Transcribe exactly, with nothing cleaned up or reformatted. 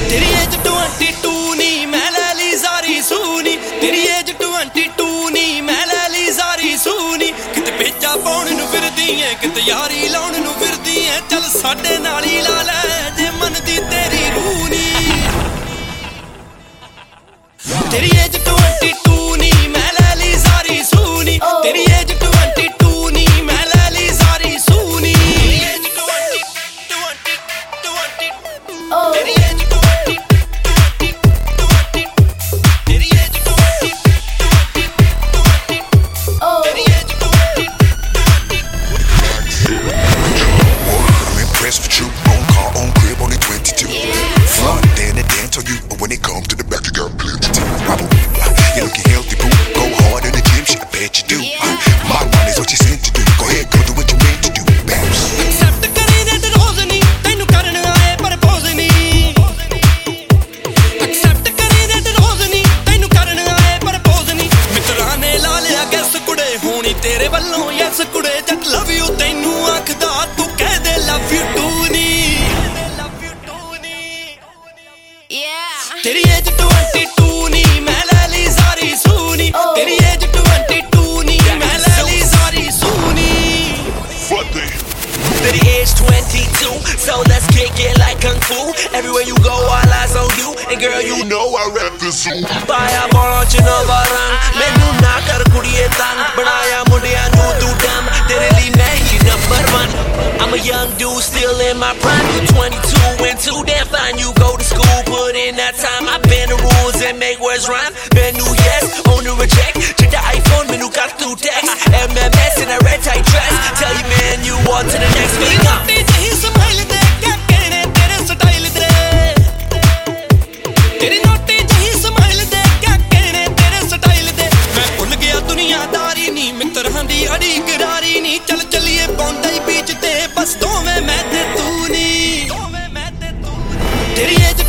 तेरी age twenty two नी मैं ले ली सारी सूनी तेरी एज ट्वेंटी टू नी मैं ले ली सारी सूनी किते पेचा पाउण नूं फिरदी ऐ किते यारी लाउण नूं फिरदी ऐ चल साडे नाल ही ला ले जे मन दी तेरी रूह नी तेरी एज ट्वेंटी टू नी मैं ले ली सारी सूनी तेरी एज ट्वेंटी टू नी मैं ले ली सारी सूनी एज ट्वेंटी ट्वेंटी ट्वेंटी तेरी एज तेरे वल्लों यस कुड़े जट लव यू तैनू आखदा तू कह दे लव यू टू नी तेरी एज ट्वेंटी टू नी मैं ले ली सारी सूनी तेरी एज ट्वेंटी टू नी मैं ले ली सारी सूनी तेरी age twenty two, so let's kick it like kung fu. Everywhere you go, all eyes on you. And girl, you know I rap the zoo. Paya pahunch nova rang, mainu na kar kudiye tang. Banaya mundiyan nu tu dam, tere liye main hi number one. I'm a young dude still in my prime. You twenty-two and too damn fine. You go to school, put in that time. I bend the rules and make words rhyme. Bend new yes, on the reject. Check the iPhone, menu got through text. M M S in a red tight dress. Tell you man, you on to the next thing up. तेरी naughty जही smile दे क्या कहने तेरे style दे मैं भुल गया दुनियादारी नी मित्रां दी अड़ी करारी नी चल चलिए बॉम्बे बीच ते बस दोवें मैं ते तू नी तेरी एज